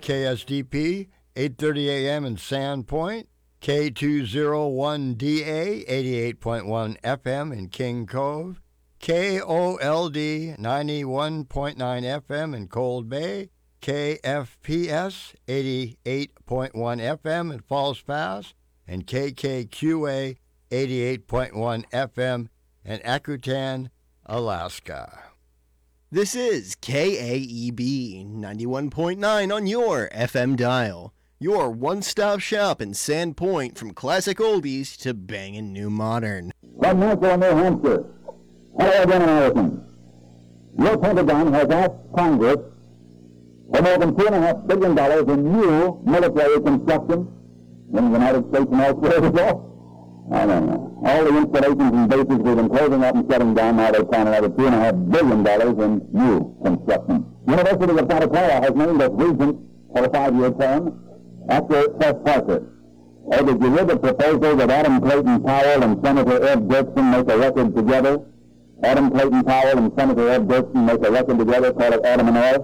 KSDP, 8:30 a.m. in Sandpoint, K201DA, 88.1 FM in King Cove, KOLD, 91.9 FM in Cold Bay, KFPS, 88.1 FM in Falls Pass, and KKQA, 88.1 FM in Akutan, Alaska. This is KAEB 91.9 on your FM dial. Your one-stop shop in Sandpoint, from classic oldies to banging new modern. From Nashville, New Hampshire. Hello again, Americans. Your Pentagon has asked Congress for more than $2.5 billion in new military construction in the United States and elsewhere as well. I don't know. All the installations and bases we've been closing up and shutting down, now they plan another $2.5 billion in new construction. University of Santa Clara has named as regent for a 5-year term after Seth Parker. Or did you hear the proposal that Adam Clayton Powell and Senator Ed Dirksen make a record together? Adam Clayton Powell and Senator Ed Dirksen make a record together, call it Adam and Ed?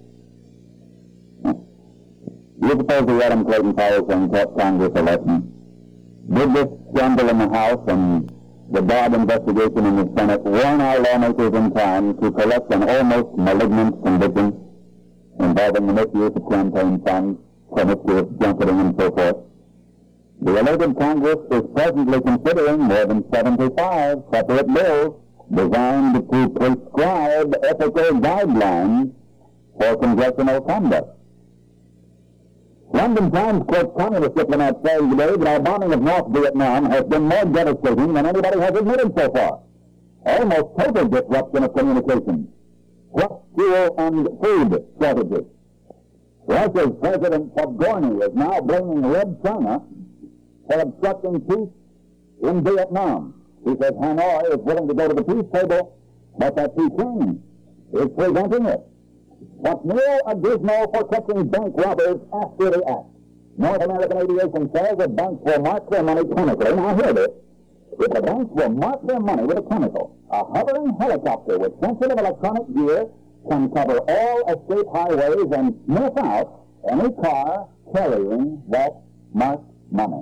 You suppose the Adam Clayton Powell thing taught Congress a lesson? Did this scandal in the House and the Dodd investigation in the Senate warn our lawmakers in time to collect an almost malignant conviction involving the misuse of campaign funds, promiscuous junketing, and so forth? The elected Congress is presently considering more than 75 separate bills designed to prescribe ethical guidelines for congressional conduct. London Times quotes communist diplomats saying today that our bombing of North Vietnam has been more devastating than anybody has admitted so far. Almost total disruption of communication. What fuel and food shortages. Russia's President Podgorny is now blaming Red China for obstructing peace in Vietnam. He says Hanoi is willing to go to the peace table, but that Peking is preventing it. What's new a gizmo for catching bank robbers after the act. North American Aviation says that banks will mark their money chemically. Now hear this. If the banks will mark their money with a chemical, a hovering helicopter with sensitive electronic gear can cover all estate highways and sniff out any car carrying that marked money.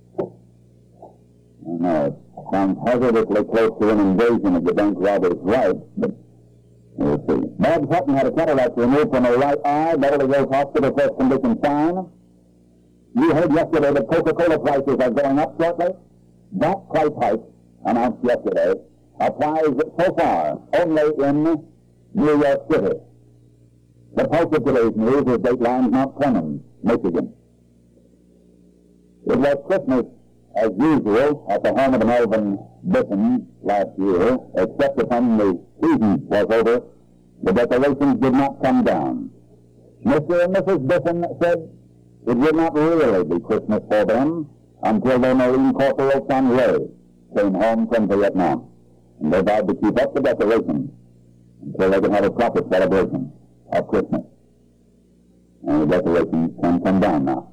I know it sounds hazardously close to an invasion of the bank robbers' rights, but we'll see. Bob Sutton had a cataract removed from her right eye. Beverly Hills Hospital says condition fine. You heard yesterday that Coca-Cola prices are going up shortly. That price hike, announced yesterday, applies so far only in New York City. The pulse of today's news is Dateline Mount Clemens, Michigan. It was Christmas as usual at the home of the Melvin Biffin last year, except upon the season was over, the decorations did not come down. Mr. and Mrs. Biffin said it would not really be Christmas for them until their Marine Corporal son Ray came home from Vietnam, and they vowed to keep up the decorations until they could have a proper celebration of Christmas. And the decorations can come down now.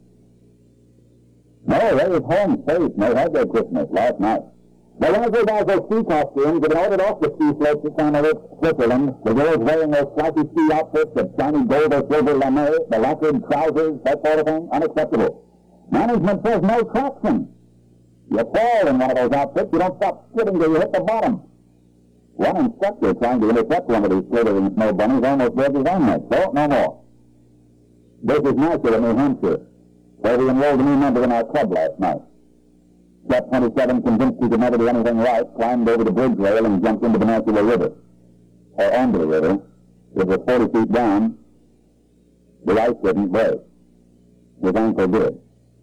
No, they was home safe, and they had their Christmas last night. The razzle-dazzle ski costumes had been ordered off the ski slopes at St. Switzerland. The girls wearing those flashy ski outfits of shiny gold or silver lame, the lacquered trousers, that sort of thing, unacceptable. Management says no traction. You fall in one of those outfits, you don't stop skidding till you hit the bottom. One instructor trying to intercept one of these glittering snow bunnies almost broke his own neck. So, no more. This is Nashville, New Hampshire, where we enrolled a new member in our club last night. Step 27, convinced he could never do anything right, climbed over the bridge rail and jumped into the Nashville River. Or onto the river. It was 40 feet down. The ice didn't break. His ankle did.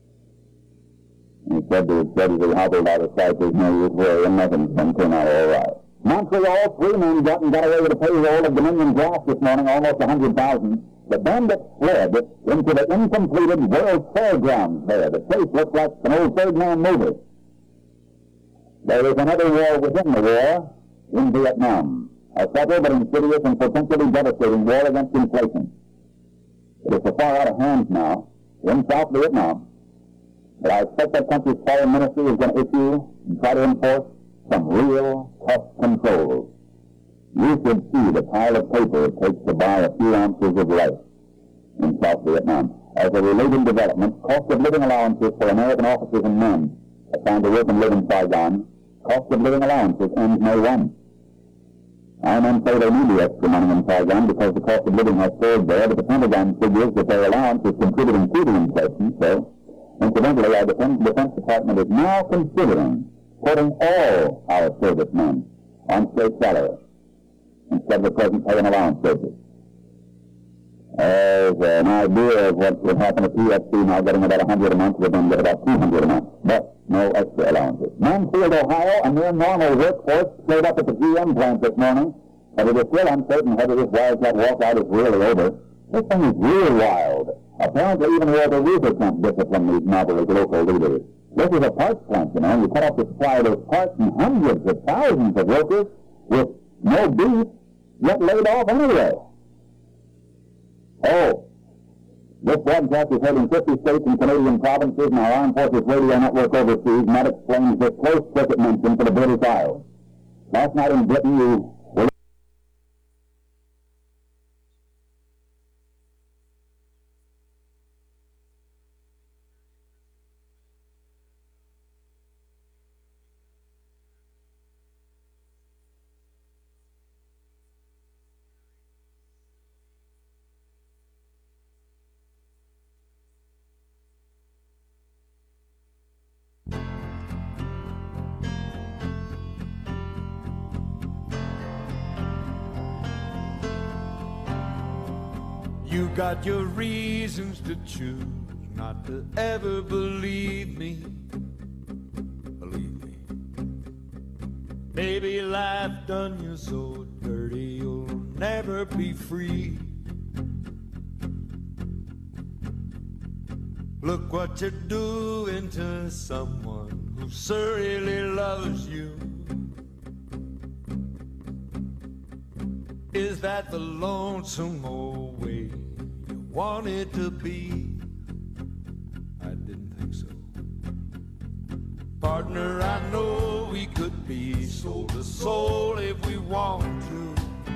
He said to his buddy he hobbled out of sight, there's no use worrying, nothing's going to turn out all right. Montreal, 3 men got away with a payroll of Dominion Glass this morning, almost 100,000. The bandits fled into the incompleted World Fairgrounds there. The place looked like an old third-man movie. There is another war within the war in Vietnam, a subtle but insidious and potentially devastating war against inflation. It is so far out of hand now in South Vietnam that I expect that country's foreign ministry is going to issue and try to enforce some real tough controls. You should see the pile of paper it takes to buy a few ounces of rice. in South Vietnam. As a related development, cost of living allowances for American officers and men assigned to work and live in Saigon, cost of living allowances ends May 1. Our men say they need the extra money in Saigon because the cost of living has soared there, but the Pentagon figures that their allowance is contributing to the inflation, so incidentally, our Defense Department is now considering putting all our servicemen on state salary instead of the present pay and allowance basis. As an idea of what would happen if PFC now getting about 100 a month, would then get about 200 a month, but no extra allowances. Mansfield, Ohio, a near normal workforce showed up at the GM plant this morning, but it is still uncertain whether this wildcat walkout is really over. This thing is real wild. Apparently even Walter Reuther can't discipline these maverick local leaders. This is a parts plant, you know, and you cut off the supply of those parts and hundreds of thousands of workers with no beef get laid off anyway. Oh, this broadcast is heard in 50 states and Canadian provinces and our Armed Forces radio network overseas, and that explains this close circuit mention for the British Isles. Last night in Britain, you were You got your reasons to choose not to ever believe me. Believe me. Baby, life done you so dirty, you'll never be free. Look what you're doing to someone who surely loves you. Is that the lonesome old way you want it to be? I didn't think so. Partner, I know we could be soul to soul if we want to.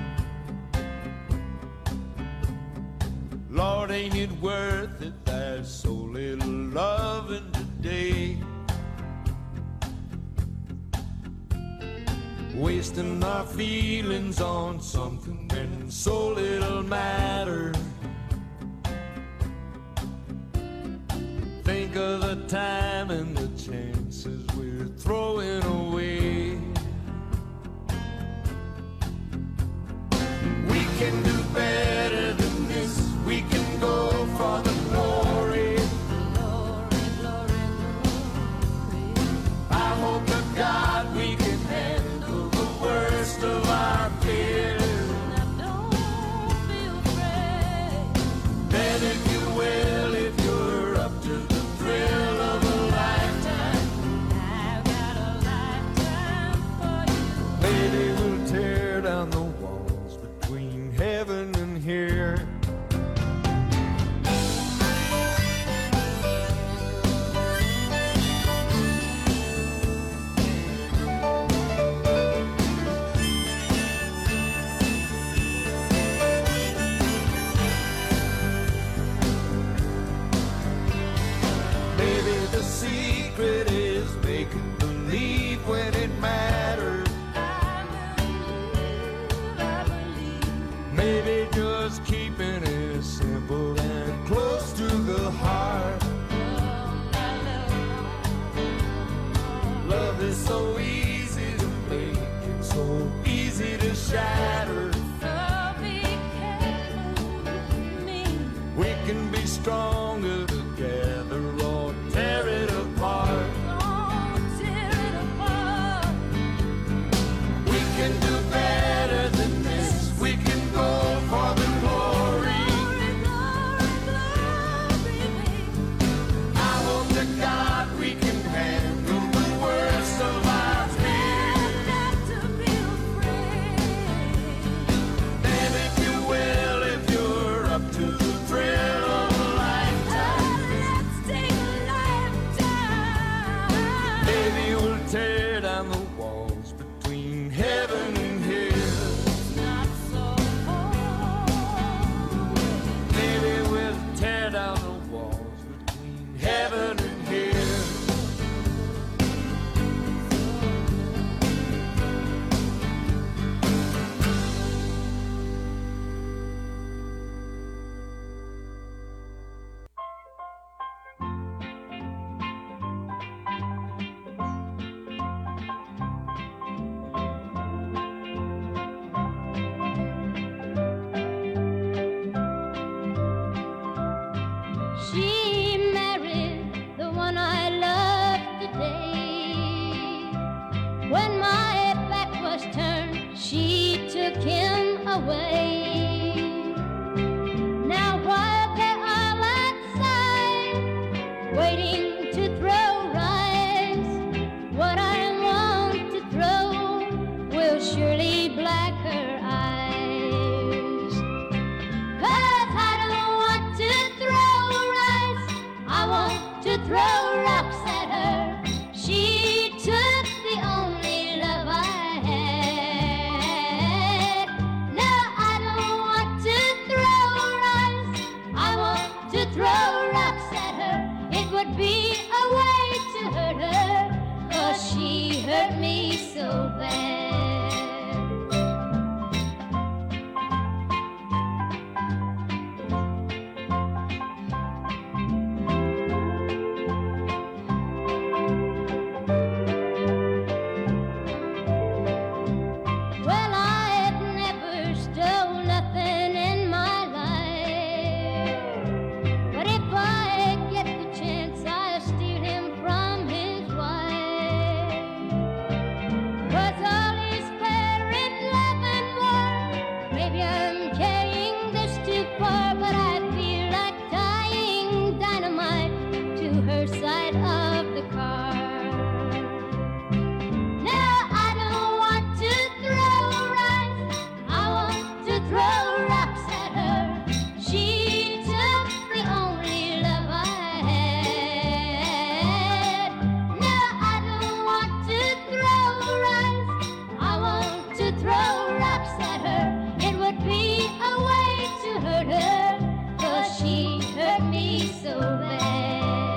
Lord, ain't it worth it? There's so little loving today. Wasting our feelings on something when so little matters. Think of the time and the chances we're throwing away. We can do better than this. We can go for the glory. Glory, glory, glory. I hope to God we can handle the worst of our fears. And I don't feel afraid. Bet if you will, if you're up to the thrill of a lifetime. I've got a lifetime for you. Maybe we'll tear down the walls between heaven and here. Secret is making believe when it matters. I believe. Maybe just keeping it simple and close to the heart. Love is so easy to make, it's so easy to shatter. So be careful with me. We can be stronger together or tear it apart. Don't tear it apart. We can do better than this. We can go for the glory. Glory, glory, glory. I hope to God we can handle the worst of our fears. Not to be afraid. Then if you will, if you're up to the thrill of a lifetime. she married the one I loved today. When my back was turned, she took him away. Now while they're all outside, waiting to throw rice, what I want to throw will surely black her eyes. 'Cause I don't want to throw rice, I want to throw rocks at her. She took the only love I had. No, I don't want to throw rice, I want to throw rocks at her. It would be a way to hurt her, 'cause she hurt me so bad. Well, I've never stole nothing in my life, but if I get the chance, I'll steal him from his wife. 'Cause all is fair in love and war. Maybe I'm carrying this too far, but I feel like tying dynamite to her side of the car. No, I don't want to throw rice, I want to throw rocks at her. She took the only love I had. No, I don't want to throw rice, I want to throw rocks at her. It would be a way to hurt her, 'cause she hurt me so bad.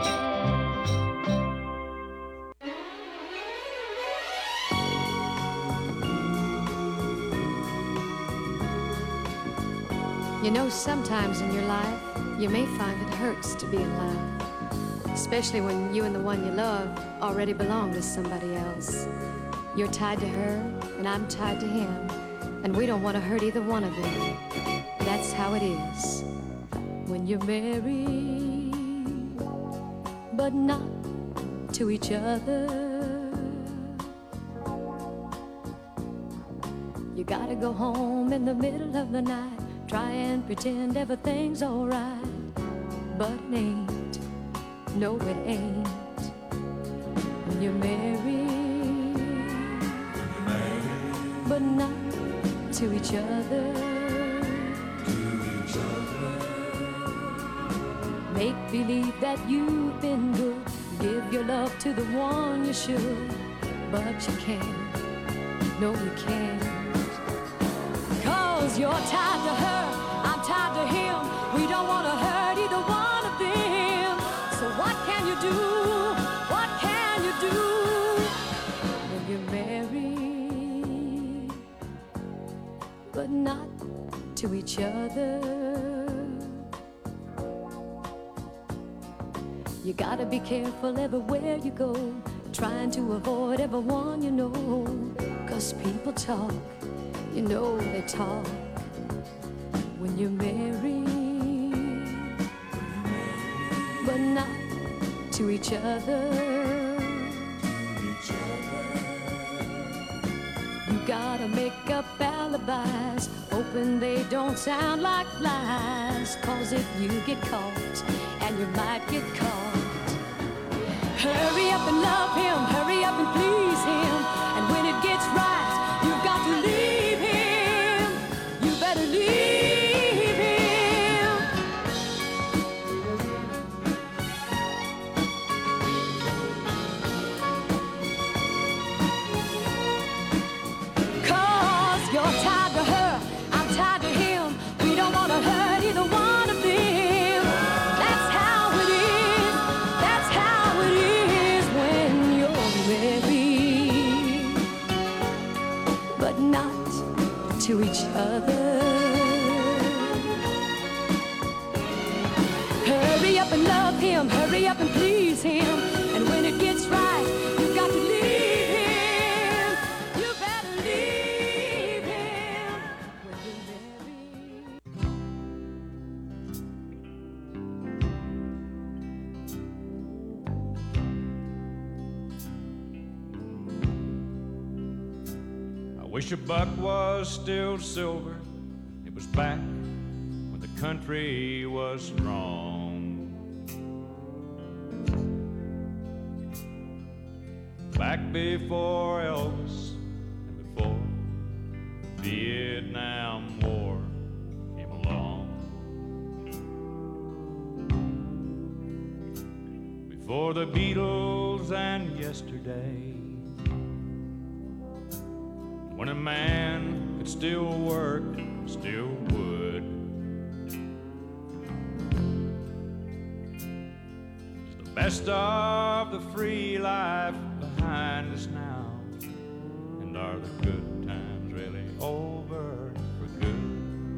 You know, sometimes in your life, you may find it hurts to be in love, especially when you and the one you love already belong to somebody else. You're tied to her, and I'm tied to him, and we don't want to hurt either one of them. That's how it is when you're married, but not to each other. You gotta go home in the middle of the night, try and pretend everything's alright, but it ain't, no it ain't. When you're married, but not to each other. Make believe that you've been good, give your love to the one you should, but you can't, no you can't. 'Cause you're tied to her, I'm tied to him. We don't want to hurt either one of them. So what can you do? What can you do when you're married, but not to each other? You gotta be careful everywhere you go, trying to avoid everyone you know. 'Cause people talk, you know they talk when you're married, but not to each other. You gotta make up alibis, hoping they don't sound like lies. 'Cause if you get caught, and you might get caught, hurry up and love him, hurry up and please him. And when it gets right, you've got to leave him. You better leave him. 'Cause you're tied to her, I'm tied to him. We don't want to hurt either one of them. That's how it is, that's how it is when you're married, but not to each other. Hurry up and love him, hurry up and please him. And when it gets right, you've got to leave him. You better leave him. When you're married. Wish a buck was still silver. It was back when the country was strong. Back before Elvis and before the Vietnam War came along. Before the Beatles and yesterday, when a man could still work, still would. It's the best of the free life behind us now. And are the good times really over for good?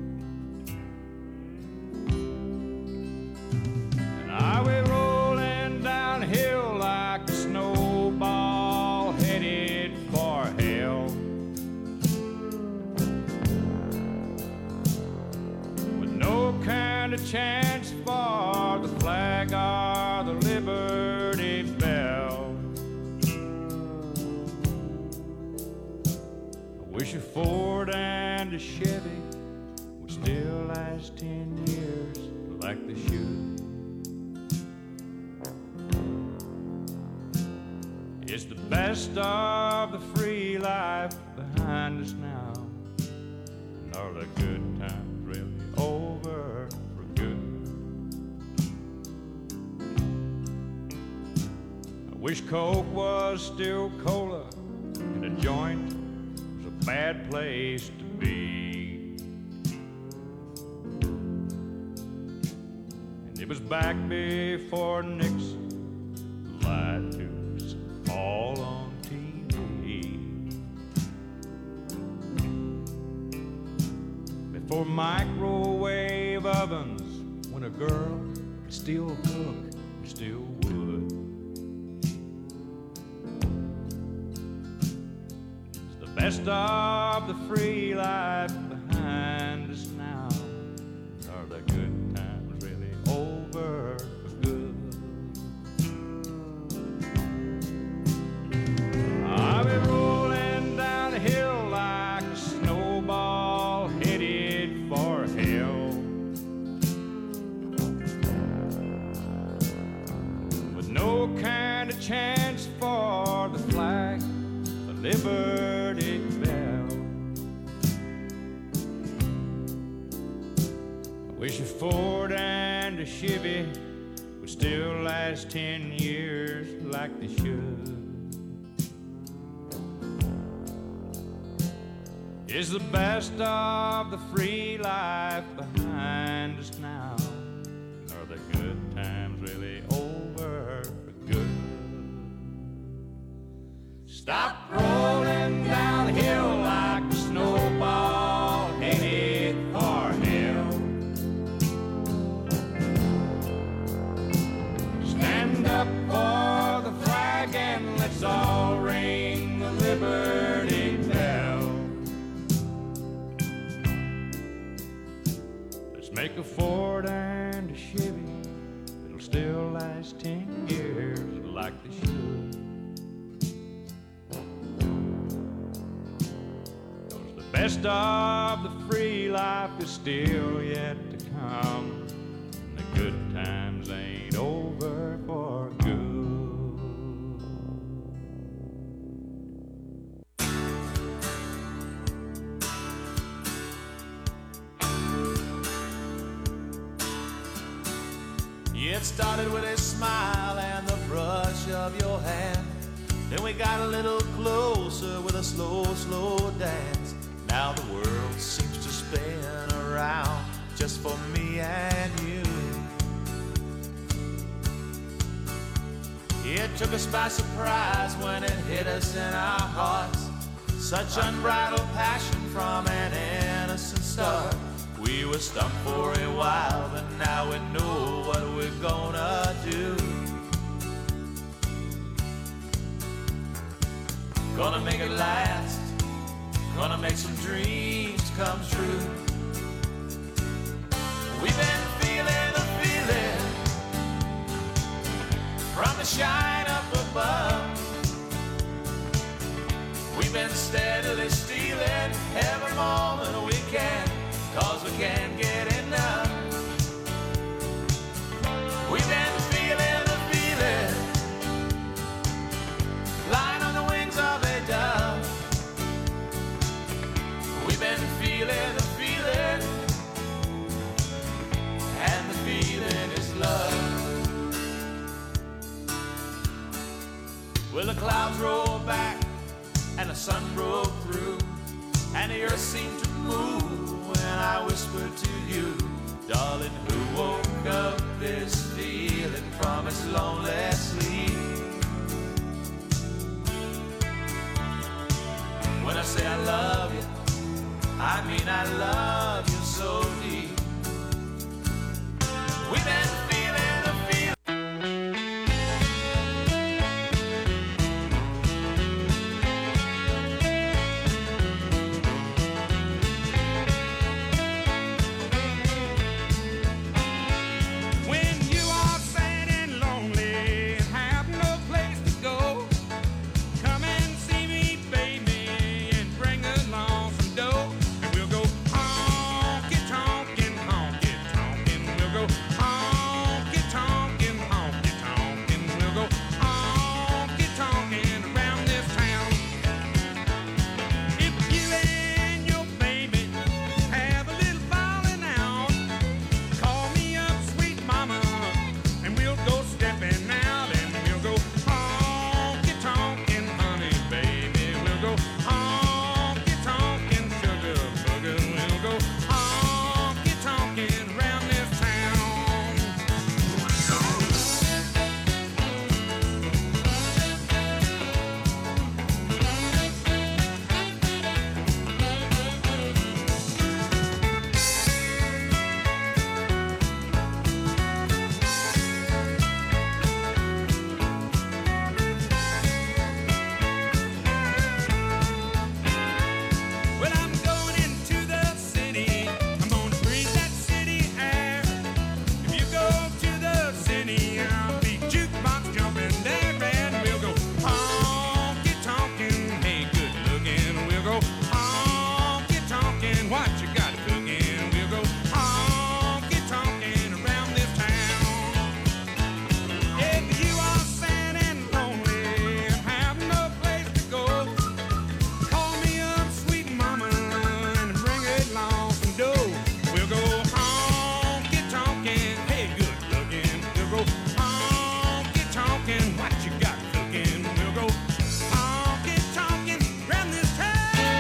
And are we rolling downhill like a snowball headed for hell? Kind of chance for the flag or the Liberty Bell. I wish a Ford and a Chevy would still last 10 years like they should. It's the best of the free life behind us now. And are the good times really over for good? I wish Coke was still cola and a joint was a bad place to be. And it was back before Nixon lied to us all on TV. For microwave ovens, when a girl could still cook and still would. It's the best of the free life behind us now. Are the good times really over for good? Are we rolling down the hill like a snowball headed for hell? With no kind of chance for the flag, the Liberty Bell. I wish a Ford and a Chevy would still last 10 years like they should. Is the best of the free life behind us now? Are the good times really over for good? Stop rolling downhill like a snowball headed for hell. Stand up for the flag and let's all ring the Liberty Bell. Make a Ford and a Chevy, it'll still last 10 years like they should. 'Cause the best of the free life is still yet to come, and the good times ain't over for good. It started with a smile and the brush of your hand. Then we got a little closer with a slow, slow dance. Now the world seems to spin around just for me and you. It took us by surprise when it hit us in our hearts. Such unbridled passion from an innocent start. We were stumped for a while, but now we know what we're gonna do. Gonna make it last, gonna make some dreams come true. We've been feeling the feeling from the shine up above. We've been steadily stealing Well, the clouds rolled back and the sun broke through, and the earth seemed to move when I whispered to you, darling, who woke up this feeling from its lonely sleep? When I say I love you, I mean I love you so deep. We've been feeling the feeling. When you are sad and lonely and have no place to go, come and see me, baby, and bring along some dough. And we'll go honky tonkin', honky tonkin'. We'll go honky tonkin', honky tonkin'. We'll go honky tonkin' around this town. If you and your baby have a little falling out, call me up, sweet mama, and we'll go stepping out, and we'll go honky tonkin', honey, baby. We'll go honky tonkin', sugar booger. We'll go honky tonkin' around this town. Well, I'm going into the city. I'm gonna breathe that city air. If you go to the city, I'll be jukebox jumping there, and we'll go honky tonkin', hey, good looking. We'll go honky tonkin', what you got cooking? We'll go honky tonkin' around this town. If you are sad and lonely and have no place to go, call me up, sweet mama, and bring along some dough. We'll go honky tonkin', hey, good looking. We'll go honky tonkin', what you got cooking? We'll go honky tonkin' round this town.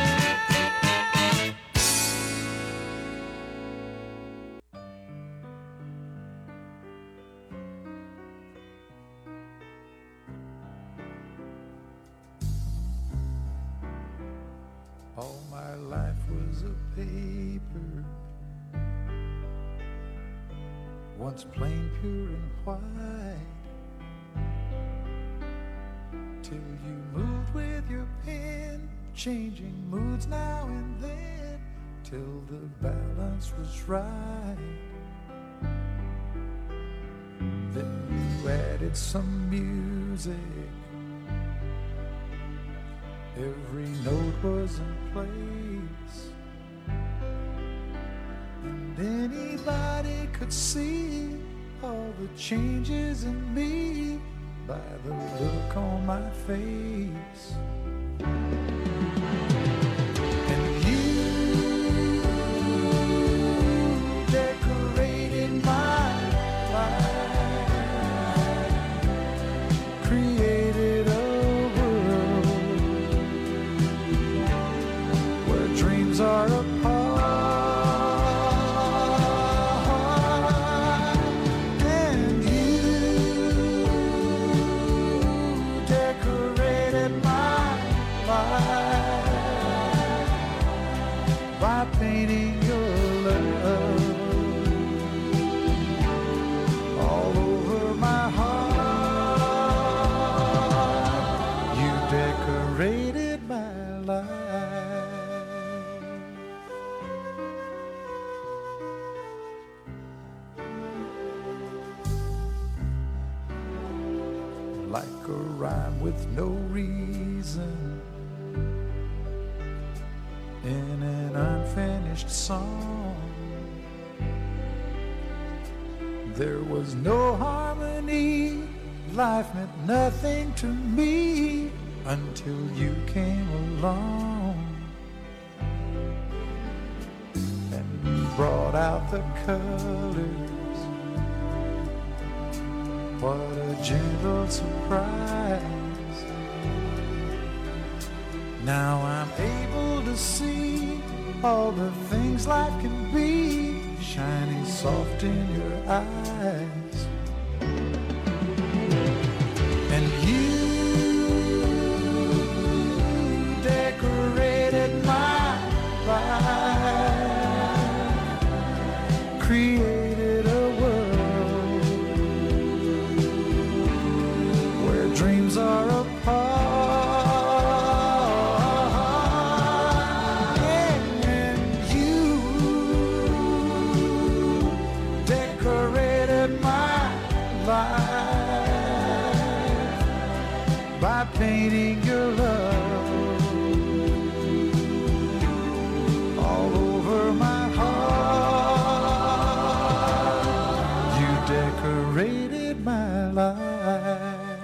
All my life was a paper, once plain, pure, and white, till you moved with your pen, changing moods now and then, till the balance was right. Then you added some music, every note was in place, and anybody could see all the changes in me by the look on my face. And you decorated my life, created a world where dreams are apart, and you decorated my life by painting your love all over my heart. You decorated my life. Like a rhyme with no reason in an unfinished song, there was no harmony. Life meant nothing to me until you came along and brought out the colors. What a gentle surprise. Now I'm able to see all the things life can be, shining soft in your eyes. And you decorated my life, created a world where dreams are apart. By painting your love all over my heart, you decorated my life.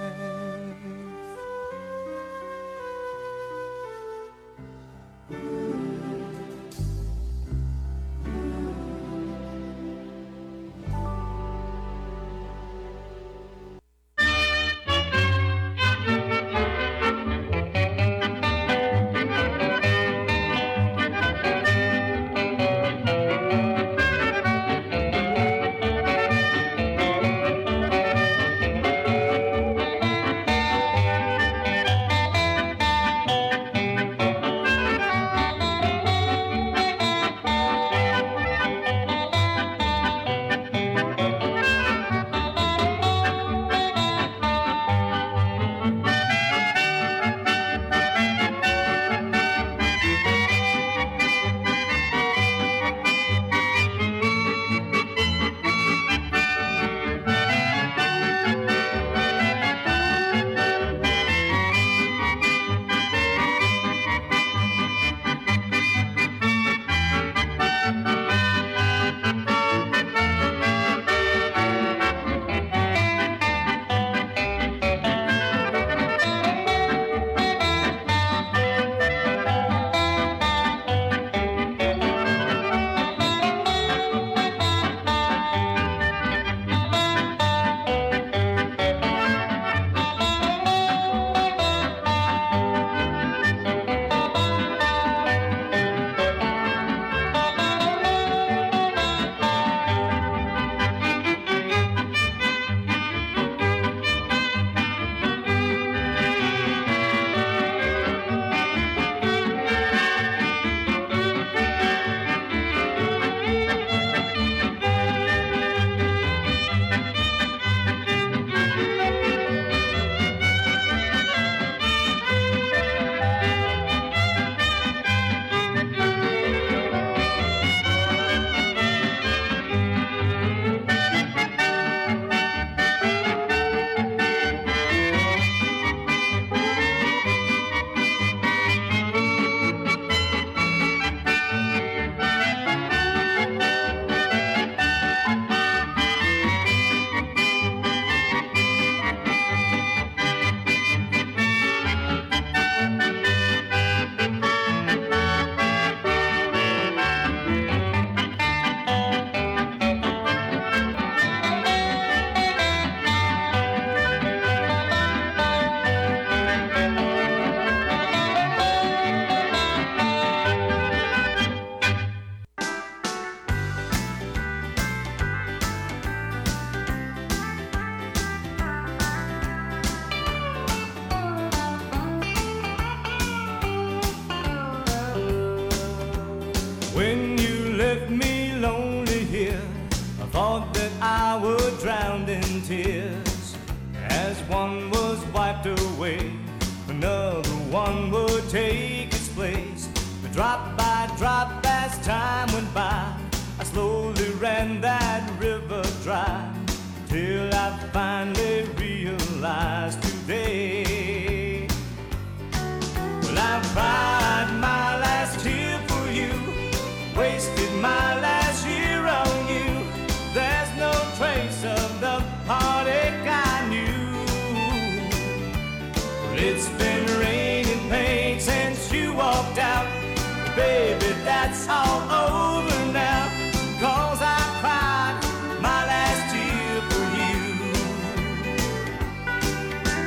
When you left me lonely here, I thought that I would drown in tears. As one was wiped away, another one would take its place. But drop by drop as time went by, I slowly ran that river dry, till I finally realized today. Well, I cried my last tear for you, wasted my last year on you. There's no trace of the heartache I knew. Well, it's been raining pain since you walked out. Baby, that's all over now, 'cause I cried my last tear for you.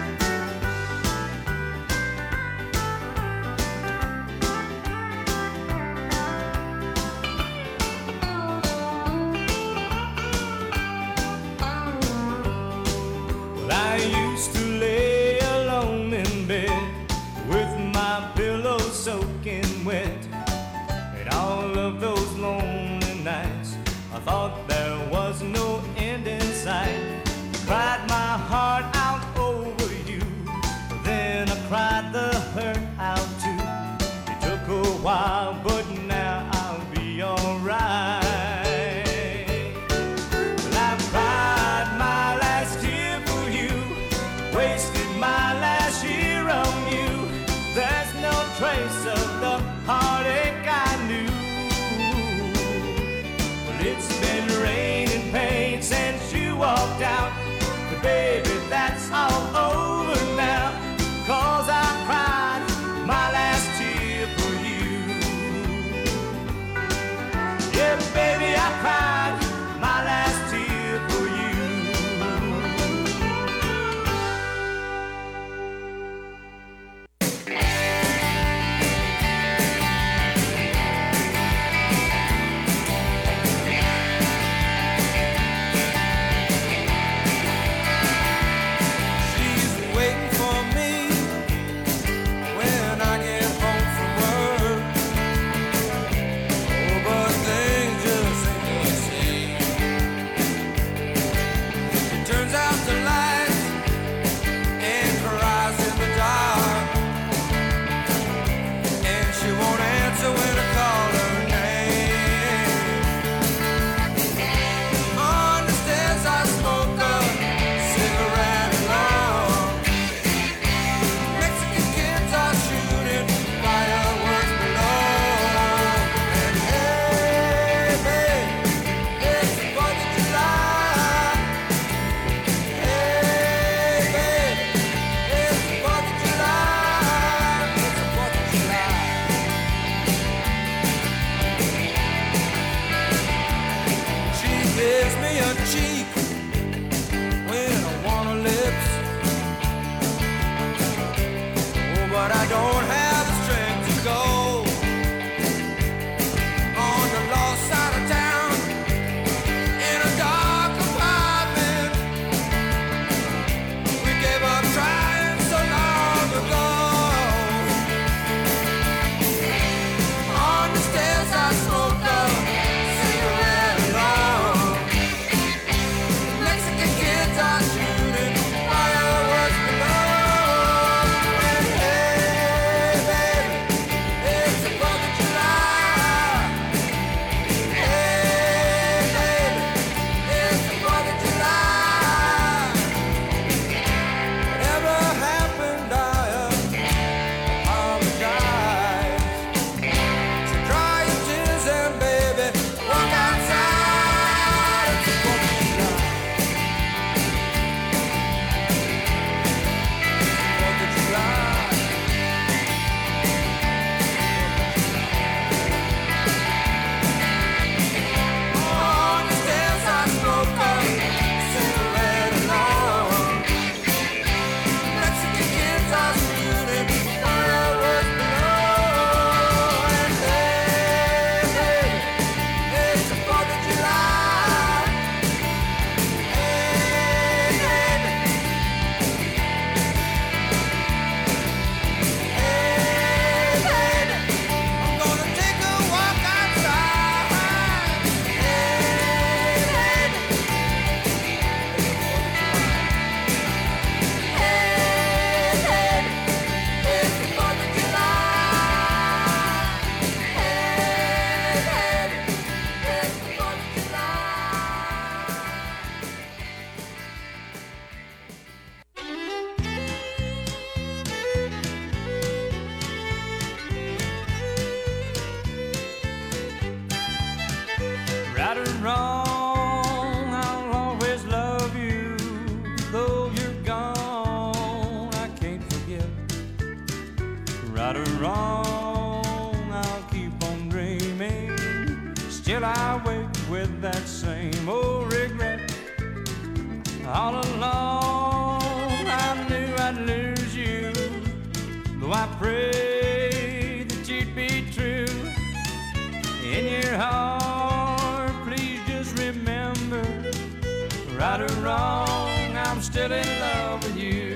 Right or wrong, I'll keep on dreaming. Still I wake with that same old regret. All along I knew I'd lose you, though I prayed that you'd be true. In your heart, please just remember, right or wrong, I'm still in love with you.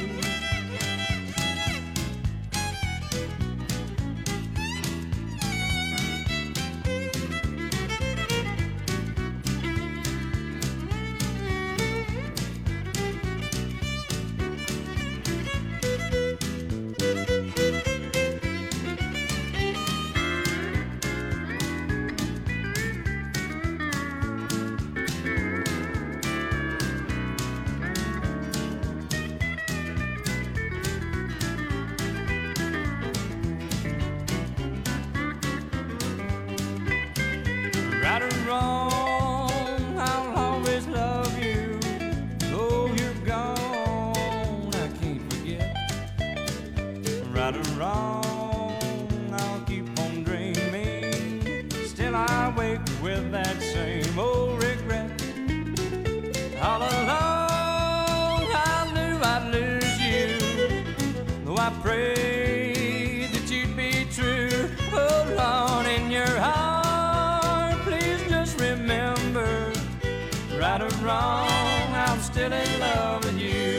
Right or wrong, I'll always love you. Though you're gone, I can't forget. Right or wrong, I'll keep on dreaming. Still I wake with that same old regret. All along I knew I'd lose you, though I prayed that you'd be true. Oh Lord, in your heart, please just remember, right or wrong, I'm still in love with you.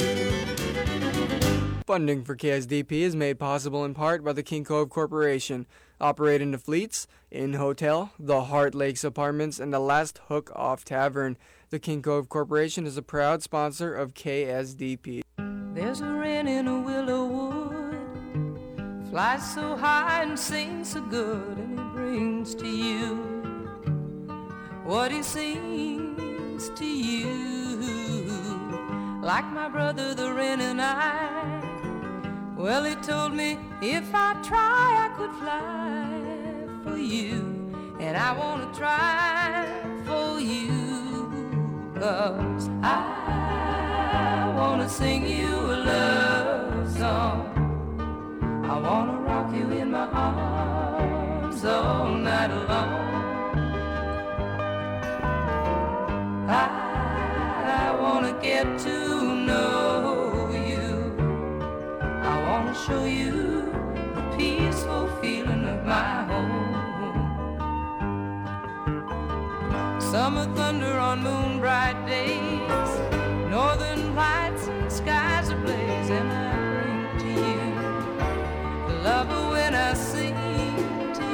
Funding for KSDP is made possible in part by the King Cove Corporation, operating the Fleets, Inn Hotel, the Heart Lakes Apartments, and the Last Hook Off Tavern. The King Cove Corporation is a proud sponsor of KSDP. There's a wren in a willow wood, flies so high and sings so good, and he brings to you what he sings to you. Like my brother the wren and I, well, he told me if I try I could fly for you, and I want to try for you. 'Cause I want to sing you a love song. I want to rock you in my arms all night long. I want to get to know you. I want to show you the peaceful feeling of my home. Summer thunder on moon bright days, northern lights and skies ablaze, and I bring to you the lover when I sing to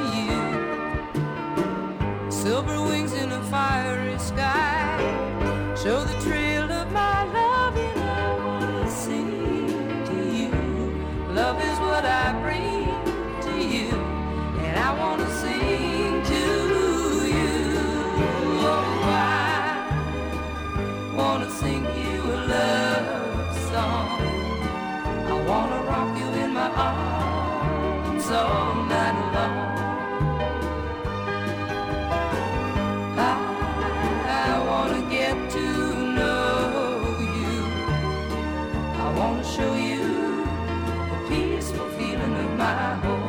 you. Silver wings in a fiery sky show the trail of my love, and I want to sing to you. Love is what I bring to you, and I want to sing to you. Oh, I want to sing you a love song. I want to rock you in my arms all night long. I want to get to know you. I want to show you the peaceful feeling of my home.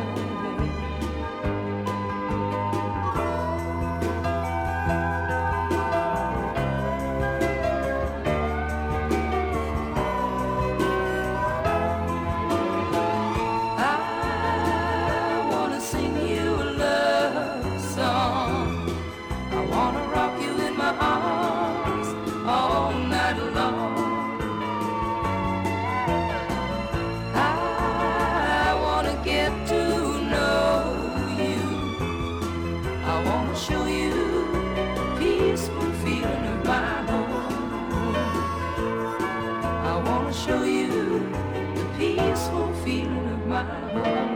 Show you the peaceful feeling of my home. I want to show you the peaceful feeling of my home.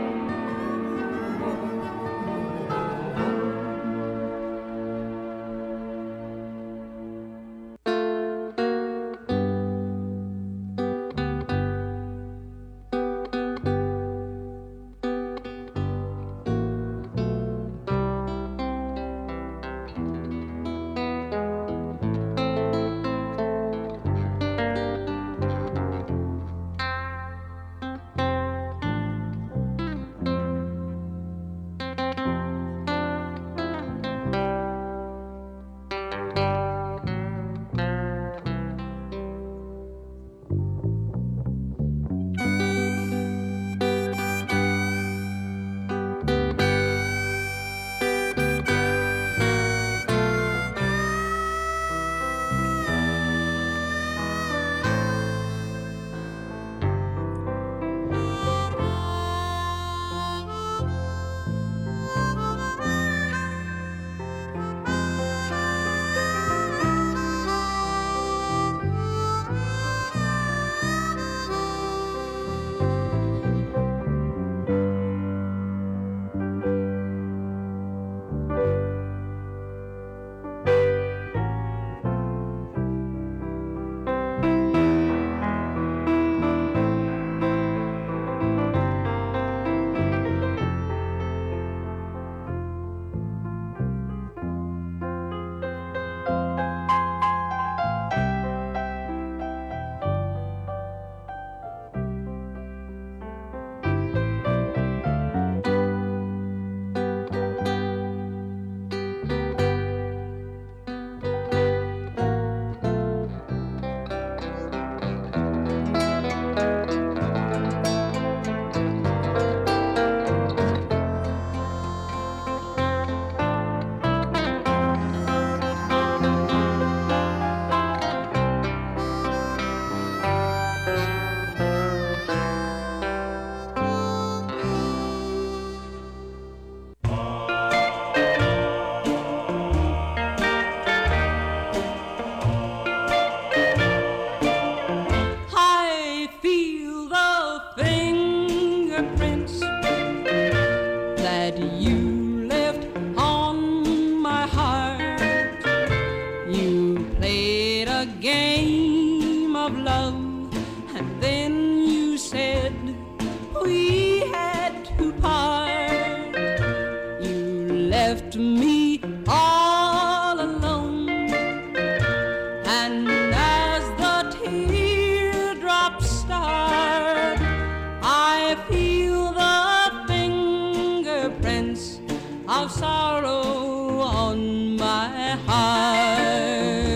love, and then you said we had to part. You left me all alone, and as the teardrops start, I feel the fingerprints of sorrow on my heart.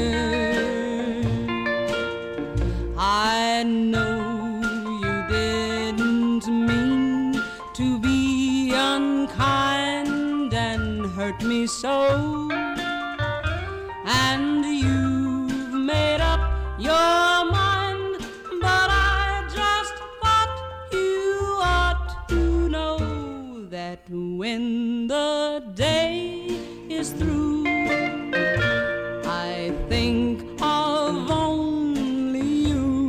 I know you didn't mean to be unkind and hurt me so, and you've made up your mind, but I just thought you ought to know that when the day is through, I think of only you.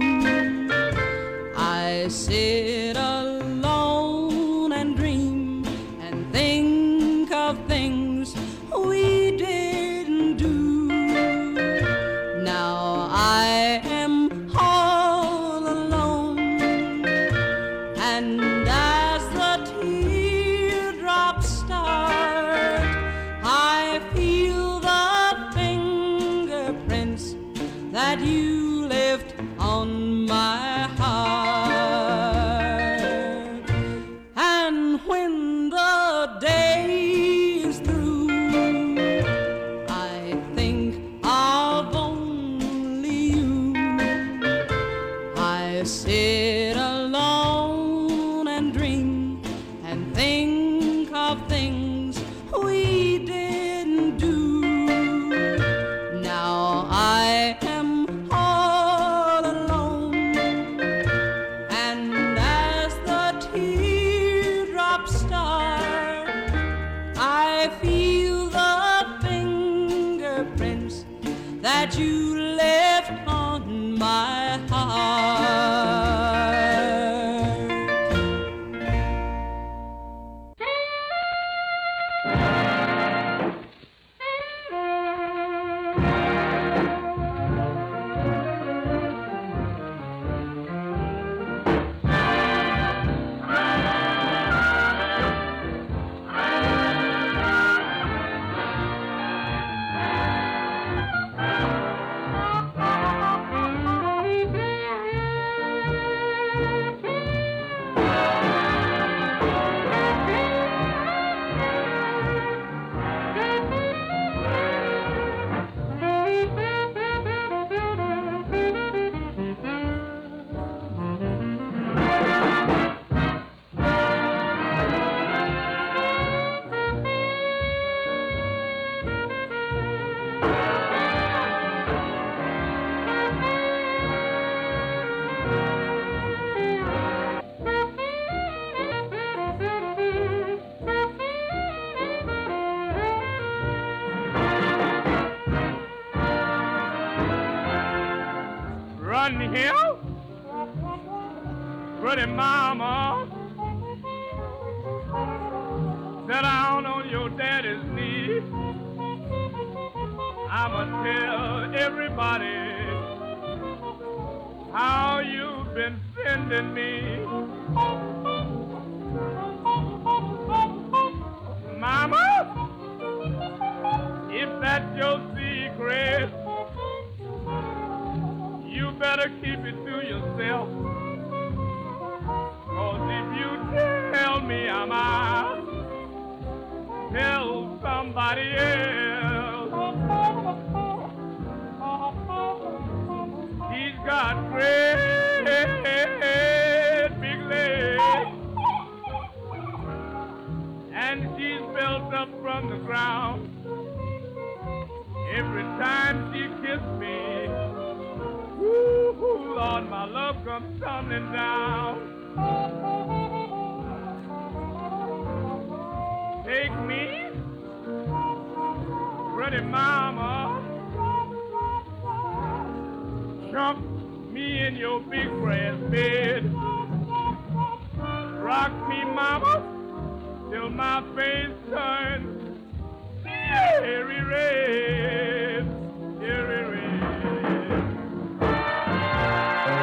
I sit alone and dream and think of things we didn't do. Now I am all alone, and as the teardrops start, I feel the fingerprints that you left on my heart. And when the day is through, I think of only you. I sit alone and dream and think of things we didn't do. Now I am all alone, and as the teardrops start, I feel the fingerprints that you left on my heart. Run here, pretty mama, sit down on your daddy's knee. I'ma tell everybody how you've been sending me. Mama, if that's your secret, you better keep it to yourself. 'Cause if you tell me I'm out, tell somebody else. He's got great big legs, and she's built up from the ground. Every time she kissed me, ooh, Lord, my love comes tumbling down. Take me, pretty mama, jump me in your big brass bed. Rock me, mama, till my face turns cherry red, cherry red.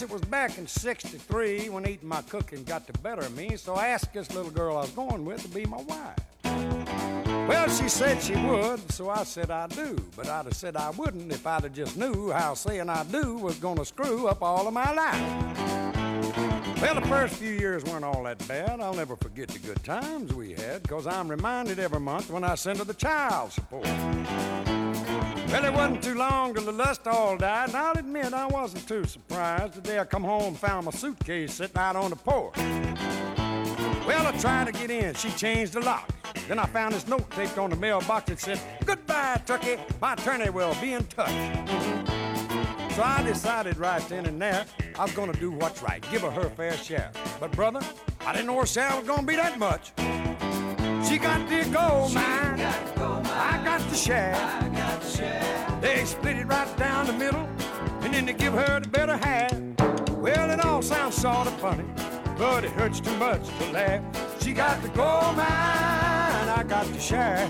guess it was back in '63 when eating my cooking got the better of me, so I asked this little girl I was going with to be my wife. Well, she said she would, so I said I do. But I'd have said I wouldn't if I'd have just knew how saying I do was gonna screw up all of my life. Well, the first few years weren't all that bad. I'll never forget the good times we had, 'cause I'm reminded every month when I send her the child support. Well, it wasn't too long till the lust all died, and I'll admit I wasn't too surprised the day I come home and found my suitcase sitting out on the porch. Well, I tried to get in. She changed the lock. Then I found this note taped on the mailbox that said, "Goodbye, Turkey. My attorney will be in touch." So I decided right then and there I was gonna do what's right, give her fair share. But brother, I didn't know her share was gonna be that much. She got the gold mine, I got the share. They split it right down the middle, and then they give her the better half. Well, it all sounds sort of funny, but it hurts too much to laugh. She got the gold mine, I got the share.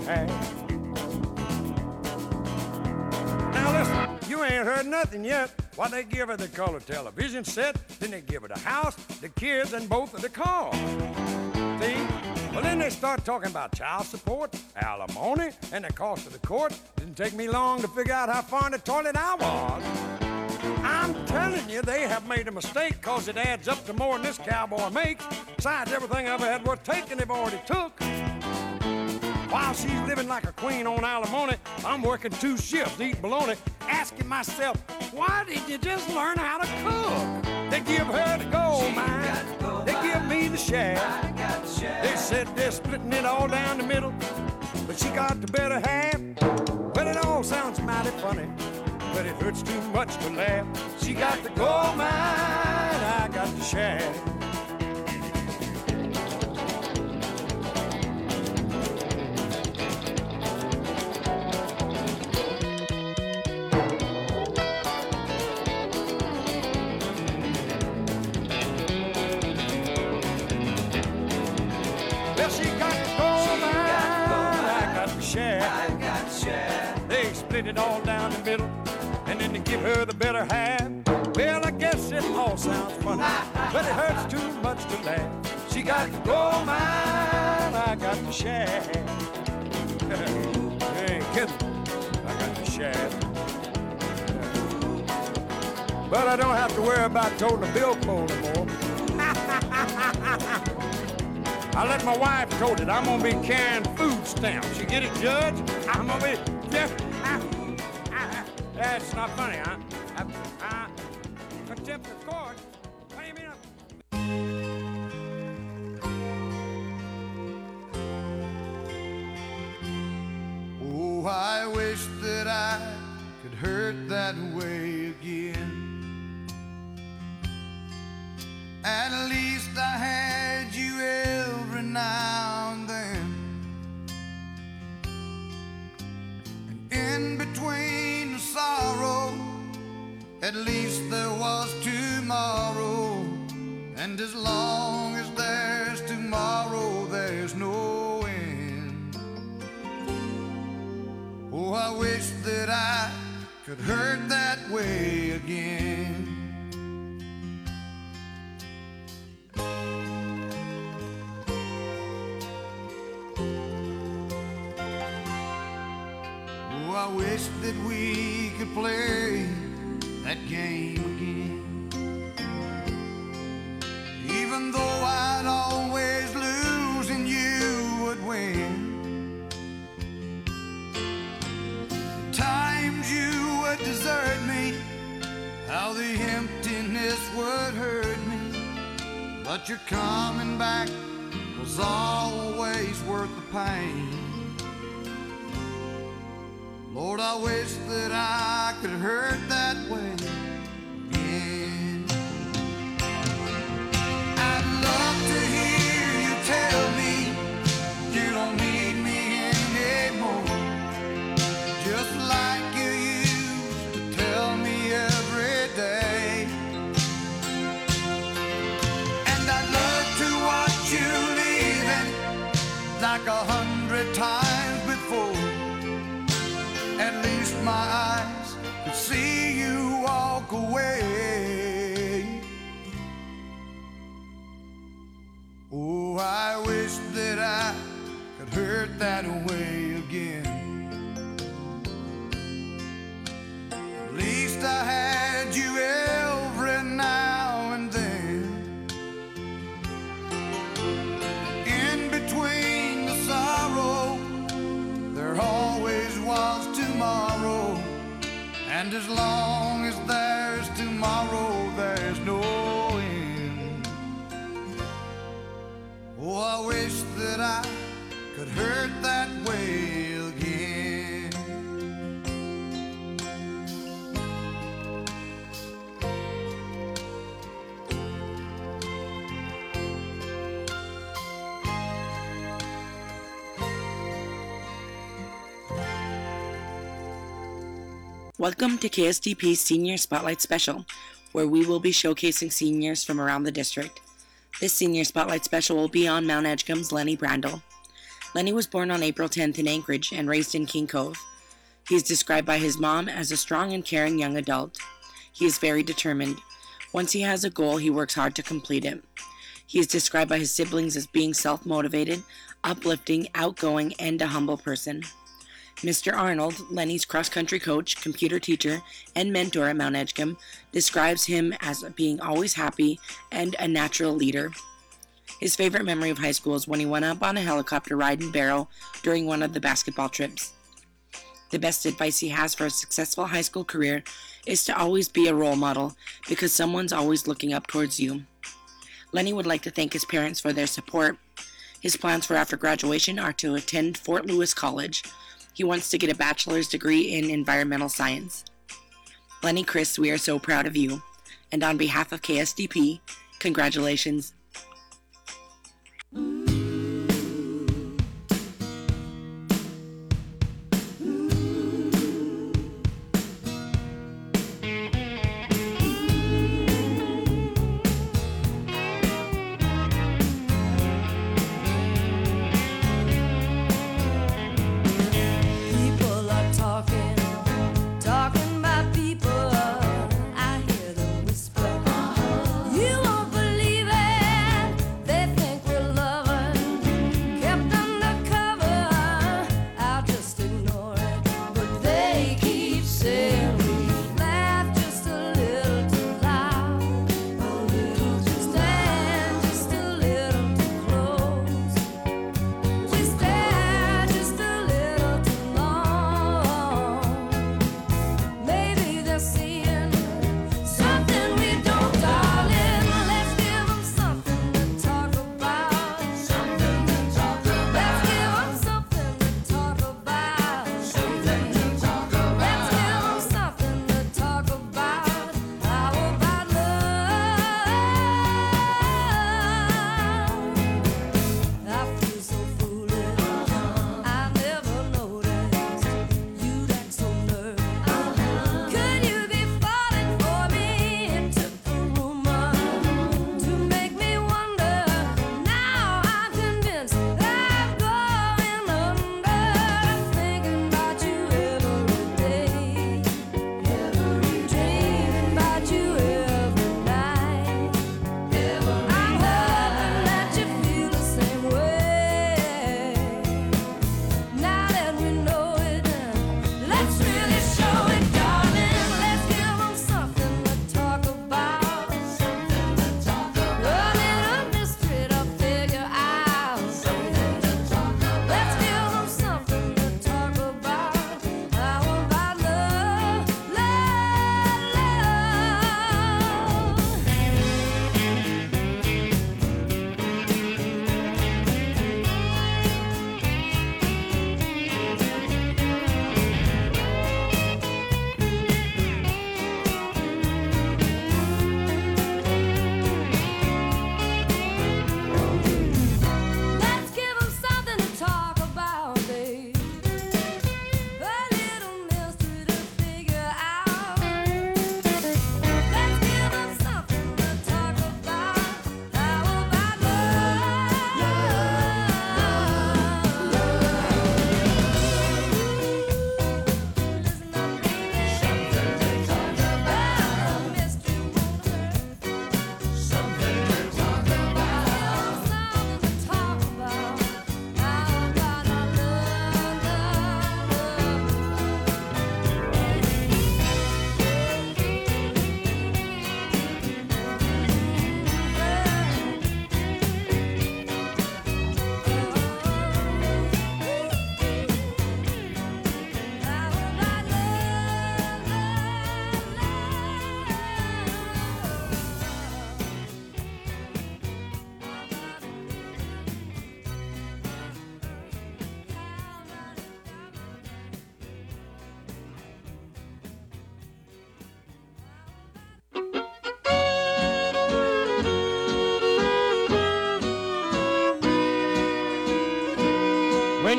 Now listen, you ain't heard nothing yet. Why, they give her the color television set, then they give her the house, the kids, and both of the cars. See? Well, then they start talking about child support, alimony, and the cost of the court. Didn't take me long to figure out how far in the toilet I was. I'm telling you, they have made a mistake, 'cause it adds up to more than this cowboy makes. Besides, everything I ever had worth taking, they've already took. While she's living like a queen on alimony, I'm working 2 shifts, eating bologna, asking myself, why did you just learn how to cook? They give her the gold mine, they give me the share. They said they're splitting it all down the middle, but she got the better half. Well, it all sounds mighty funny, but it hurts too much to laugh. She got the gold mine, I got the share. Well, she got the gold mine, I got the share. They split it all down the middle, and then they give her the better half. Well, I guess it all sounds funny, but it hurts too much to laugh. She got the gold mine, I got the share. You ain't kidding, I got the share. But I don't have to worry about toting a billfold anymore. I let my wife tote it. I'm gonna be carrying food stamps. You get it, Judge? I'm gonna be... That's not funny, huh? Contempt of court? What do you mean? Oh, I wish that I could hurt that way again. At least I had you every now and then. And in between the sorrow, at least there was tomorrow. And as long as there's tomorrow, there's no end. Oh, I wish that I could hurt that way again. Oh, I wish that we could play that game again. Even though I'd always lose and you would win. Times you would desert me, how the emptiness would hurt me. But your coming back was always worth the pain. Lord, I wish that I could hurt that way again. I'd love to hear you tell me you don't need me anymore, just like you used to tell me every day. And I'd love to watch you leaving like 100 times before. At least my eyes could see you walk away. that way again. At least I had you every now and then. In between the sorrow, there always was tomorrow. And as long as there's tomorrow, there's no end. Oh, I wish that I could hurt that way again. Welcome to KSDP's Senior Spotlight Special, where we will be showcasing seniors from around the district. This Senior Spotlight Special will be on Mount Edgecombe's Lenny Brandel. Lenny was born on April 10th in Anchorage and raised in King Cove. He is described by his mom as a strong and caring young adult. He is very determined. Once he has a goal, he works hard to complete it. He is described by his siblings as being self-motivated, uplifting, outgoing, and a humble person. Mr. Arnold, Lenny's cross-country coach, computer teacher, and mentor at Mount Edgecombe, describes him as being always happy and a natural leader. His favorite memory of high school is when he went up on a helicopter ride in Barrow during one of the basketball trips. The best advice he has for a successful high school career is to always be a role model, because someone's always looking up towards you. Lenny would like to thank his parents for their support. His plans for after graduation are to attend Fort Lewis College. He wants to get a bachelor's degree in environmental science. Lenny Chris, we are so proud of you. And on behalf of KSDP, congratulations. Talking about people, I hear them whisper. You won't believe it.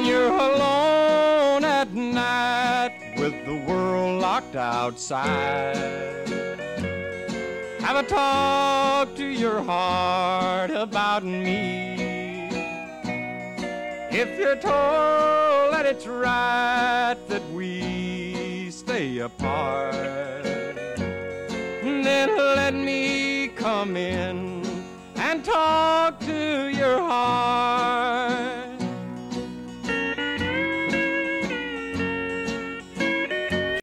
when you're alone at night with the world locked outside. Have a talk to your heart about me. If you're told that it's right that we stay apart, then let me come in and talk to your heart